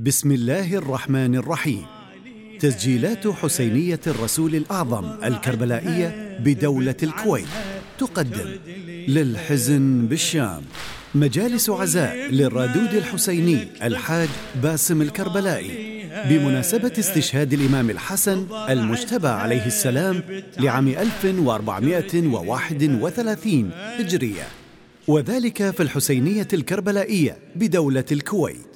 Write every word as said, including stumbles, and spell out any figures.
بسم الله الرحمن الرحيم. تسجيلات حسينية الرسول الأعظم الكربلائية بدولة الكويت تقدم للحزن بالشام مجالس عزاء للرادود الحسيني الحاج باسم الكربلائي بمناسبة استشهاد الإمام الحسن المجتبى عليه السلام لعام ألف وأربعمائة وواحد وثلاثين هجرية، وذلك في الحسينية الكربلائية بدولة الكويت.